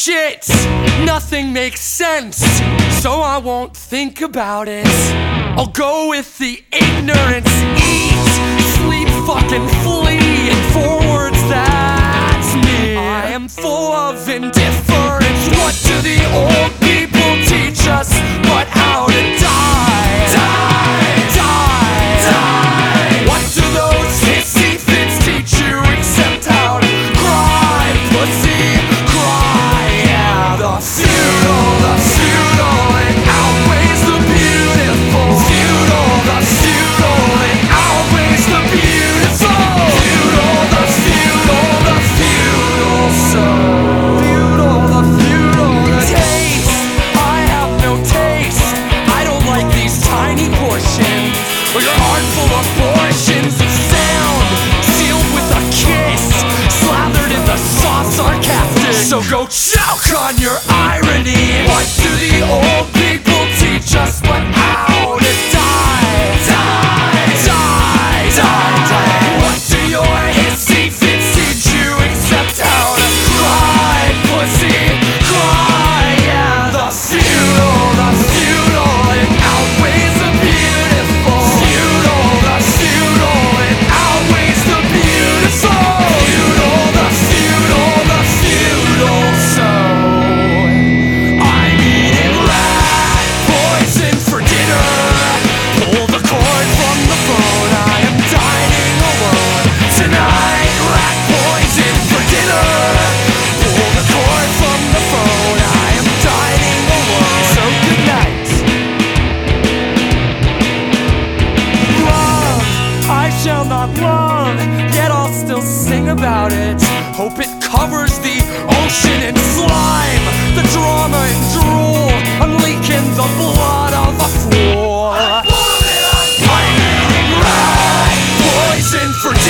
shit, nothing makes sense, so I won't think about it. I'll go with the ignorance, eat, sleep, fucking flee, and forwards, that's me. I am full of indifference. What do the old people teach us but how to die? Die, die, die. What do those hissy fits teach you except how to cry, pussy, cry? Yeah, the feudal, it outweighs the beautiful. Feudal, it outweighs the beautiful. Feudal, the feudal, so feudal, the taste. I have no taste. I don't like these tiny portions, or your artful of portions of sound, sealed with a kiss, slathered in the sauce, sarcastic. So go choke on your irony. What do the old people teach us but how to die? Die, die, die, die. What do your hissy fits teach you except how to cry, pussy, cry? Yeah, the feudal, it outweighs the beautiful. Feudal, it outweighs the beautiful. Feudal, so I'm eating rat poison for dinner. Pull the cord from the phone, I am dining alone tonight. Rat poison for dinner. Pull the cord from the phone, I am dining alone. So good night. Love, I shall not love, yet I'll still sing about it. Hope it covers the ocean in slime, the drama and drool, unleaking the blood of a fool. I'm eating rat poison for